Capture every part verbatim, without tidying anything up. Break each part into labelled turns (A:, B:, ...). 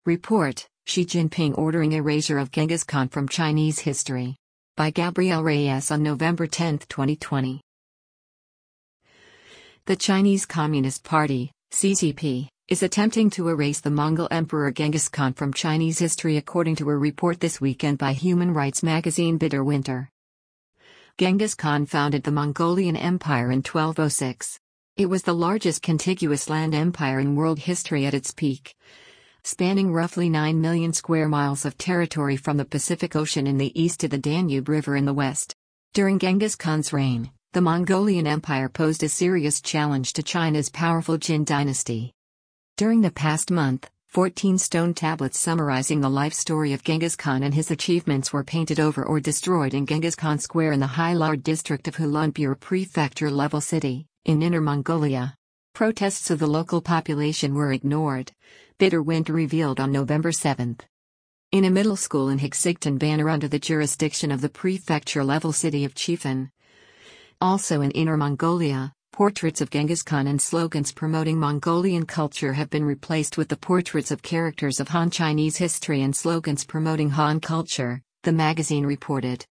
A: Report: Xi Jinping ordering erasure of Genghis Khan from Chinese history. By Gabrielle Reyes on November tenth, twenty twenty. The Chinese Communist Party, C C P, is attempting to erase the Mongol Emperor Genghis Khan from Chinese history, according to a report this weekend by human rights magazine Bitter Winter. Genghis Khan founded the Mongolian Empire in twelve oh six. It was the largest contiguous land empire in world history at its peak, spanning roughly nine million square miles of territory from the Pacific Ocean in the east to the Danube River in the west. During Genghis Khan's reign, the Mongolian Empire posed a serious challenge to China's powerful Jin dynasty. During the past month, fourteen stone tablets summarizing the life story of Genghis Khan and his achievements were painted over or destroyed in Genghis Khan Square in the Hailard district of Hulunbuir Prefecture-level city, in Inner Mongolia. Protests of the local population were ignored, Bitter Winter revealed on November seventh. In a middle school in Hiksigtan Banner under the jurisdiction of the prefecture-level city of Chifan, also in Inner Mongolia, portraits of Genghis Khan and slogans promoting Mongolian culture have been replaced with the portraits of characters of Han Chinese history and slogans promoting Han culture, the magazine reported.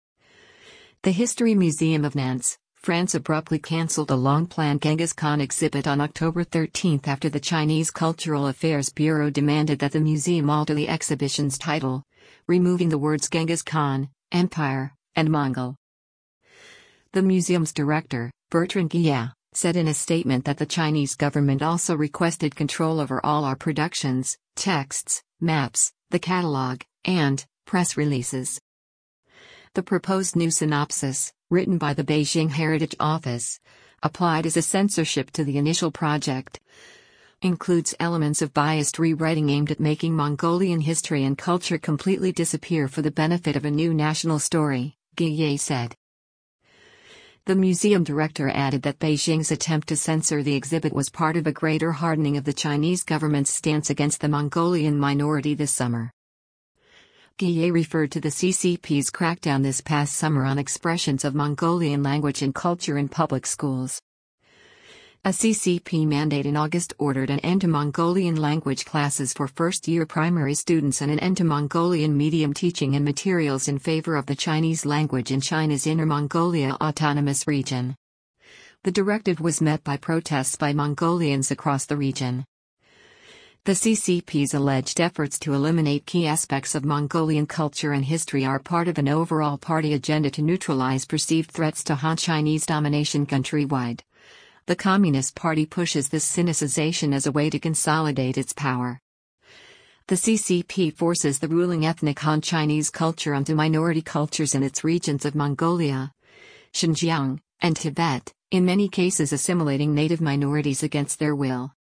A: The History Museum of Nantes, France abruptly cancelled a long-planned Genghis Khan exhibit on October thirteenth after the Chinese Cultural Affairs Bureau demanded that the museum alter the exhibition's title, removing the words Genghis Khan, Empire, and Mongol. The museum's director, Bertrand Guillat, said in a statement that the Chinese government also requested control over all our productions, texts, maps, the catalogue, and press releases. The proposed new synopsis, written by the Beijing Heritage Office, applied as a censorship to the initial project, includes elements of biased rewriting aimed at making Mongolian history and culture completely disappear for the benefit of a new national story, Guillat said. The museum director added that Beijing's attempt to censor the exhibit was part of a greater hardening of the Chinese government's stance against the Mongolian minority this summer. Guillat referred to the C C P's crackdown this past summer on expressions of Mongolian language and culture in public schools. A C C P mandate in August ordered an end to Mongolian language classes for first-year primary students and an end to Mongolian medium teaching and materials in favor of the Chinese language in China's Inner Mongolia Autonomous Region. The directive was met by protests by Mongolians across the region. The C C P's alleged efforts to eliminate key aspects of Mongolian culture and history are part of an overall party agenda to neutralize perceived threats to Han Chinese domination countrywide. The Communist Party pushes this sinicization as a way to consolidate its power. The C C P forces the ruling ethnic Han Chinese culture onto minority cultures in its regions of Mongolia, Xinjiang, and Tibet, in many cases assimilating native minorities against their will.